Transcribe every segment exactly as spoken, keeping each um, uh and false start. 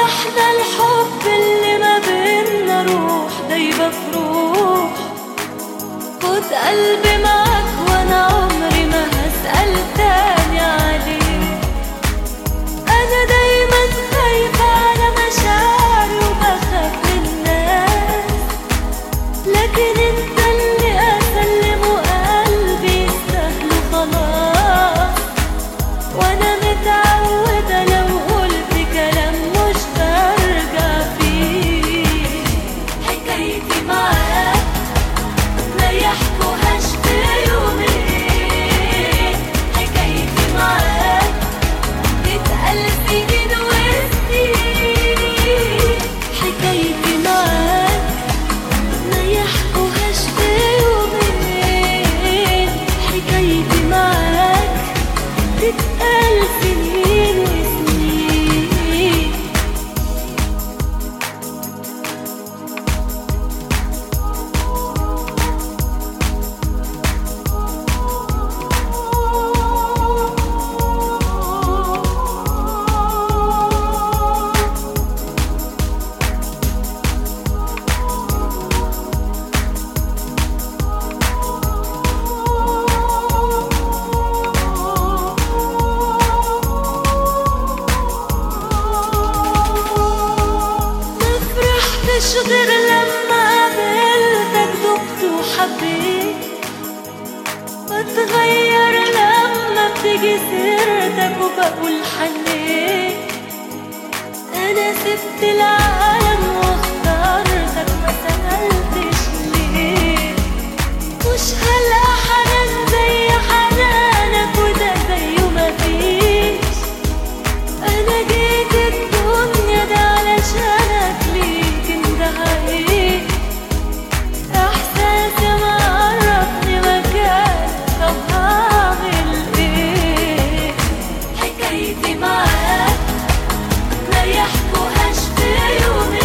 احنا الحب اللي ما بينا روح دايبة في روح. خد قلبي معاك وانا عمري ما هسأل تاني عليه. انا دايما خايفة على مشاعري وبخاف من الناس، لكن انت اللي اسلمه قلبي يستاهله خلاص. وانا متعودة لو قلت كلام مش برجع فيه. حكايتي معاك ما يحكوهاش في يومين. حكايتي معاك تتقال سنين وسنين. حكايتي معاك ما يحكوهاش في يومين. حكايتي معاك تتقال سنين وسنين. مفرحتش غير لما قابلتك دقت وحبيت. بتغير لما بتيجي سيرتك وبقول حنيت. انا سبت العالم واخترتك ما سألتش ليه. مش هلقى حنان زي حنانك وده زيه مفيش. انا جيت الدنيا ده علشانك ليك انت حقيقي. احساسي معرفني مكانك طب هعمل ايه. حكايتي معاك ما يحكوهاش في يومين.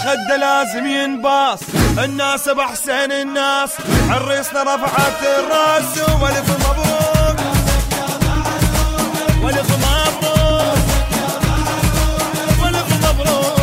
خده لازم ينباص، الناس بحسين الناس، عريسنا رفعت الراس والف مبروك والف مبروك والف مبروك.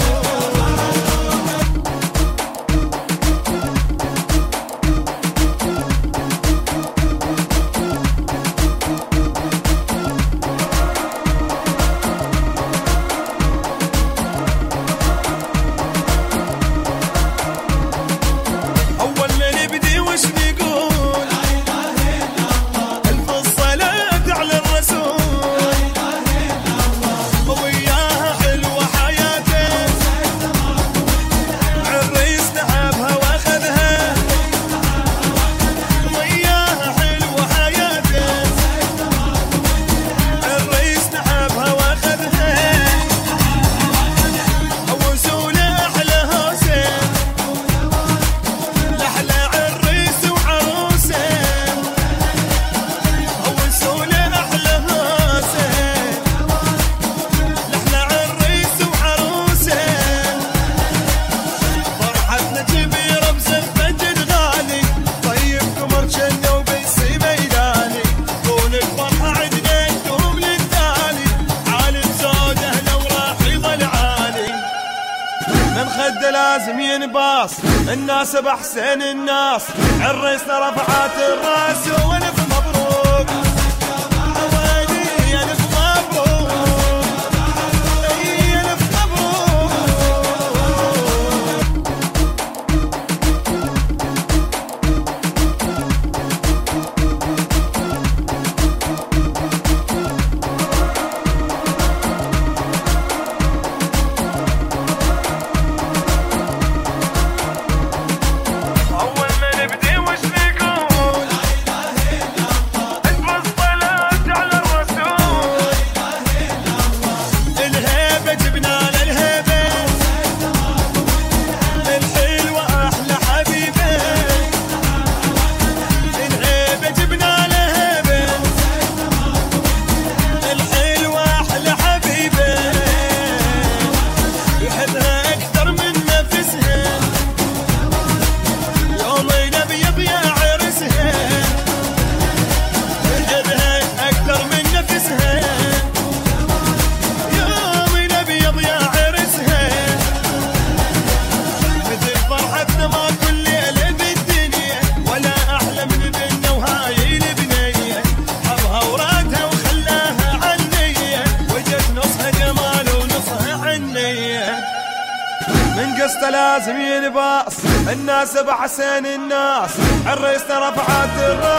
لازم ينباص، الناس بحسين الناس، عريسنا رفعت الراس والف مبروك ويلي الف مبروك الف مبروك. قصته لازم ينباص، الناس بحسين الناس، عريسنا رفعت الراس